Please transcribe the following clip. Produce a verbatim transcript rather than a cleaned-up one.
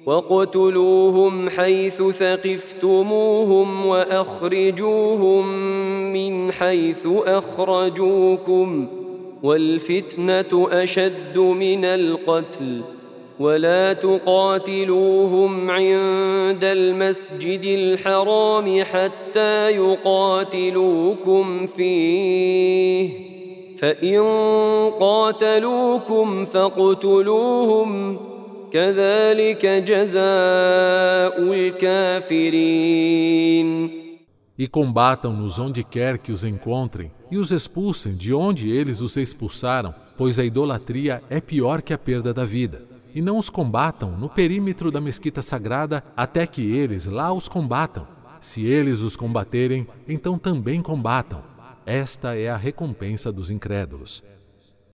واقتلوهم حيث ثقفتموهم وأخرجوهم من حيث أخرجوكم والفتنة أشد من القتل ولا تقاتلوهم عند المسجد الحرام حتى يقاتلوكم فيه فإن قاتلوكم فاقتلوهم كذلك جزاء الكافرين. E combatam-nos onde quer que os encontrem, e os expulsem de onde eles os expulsaram, pois a idolatria é pior que a perda da vida. E não os combatam no perímetro da mesquita sagrada até que eles lá os combatam. Se eles os combaterem, então também combatam. Esta é a recompensa dos incrédulos.